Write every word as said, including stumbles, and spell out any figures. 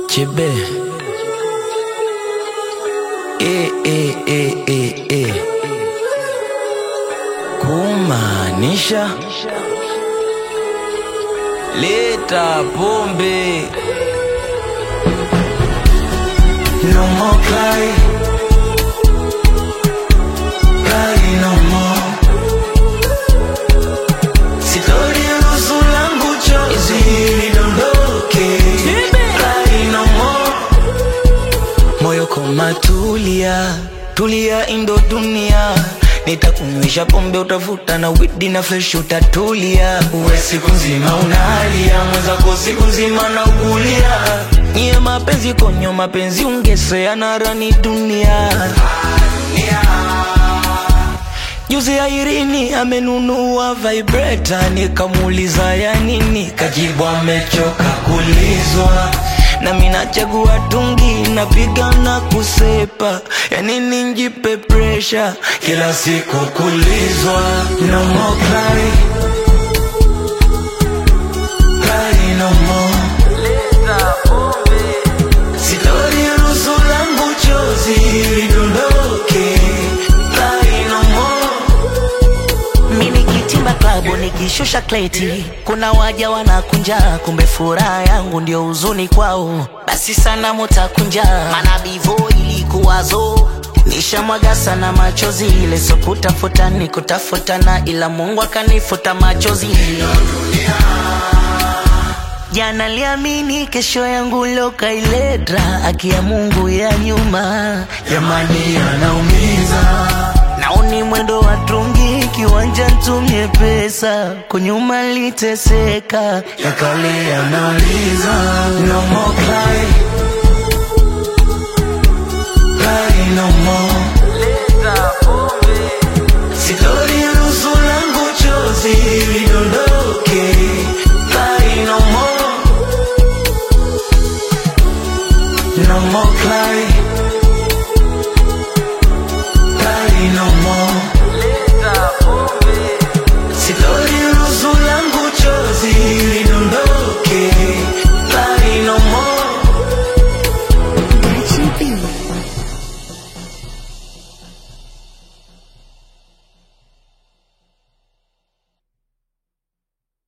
Chebe. Eh, eh, eh, eh, eh. Kumaanisha leta pombe. No more cry, cry no more. Sitoruhusu langu chozi lidondoke. Cry no more. Moyo koma tulia, tulia indo dunia. Nitakunywisha pombe utafuta na widi na fresh utatulia. Uwe siku nzima unalia, mwenzako siku nzima na ukulia. Nye mapenzi konyo mapenzi ungesea na rani dunia. Juzi ya Irini amenunua vibrator, nikamuuliza ya nini, kajibu amechoka kulizwa. Na mina chagua tungi napiga na kusepa, ya nini njipe pressure kila siku kulizwa. No more cry, cry no more. Leta pombe. Sitoruhusu langu chozi lidondoke. Cry no more. Mimi kitimba klabu nikishusha kleti, kuna waja wanakunja, kumbe furaha yangu ndio huzuni kwao. Basi sana mutakunja, maana bivo ilikuwazo. Nishamwaga sana machozi, ile so kutafuta ni kutafutana, ila Mungu akanifuta machozi. Jana liamini kesho yangu loka iledra, akia Mungu ya nyuma Jamani yanaumiza. naoni mwendo wa trungi, kiwanja ntumye pesa, kunyuma liteseka, Ya kale yanauliza.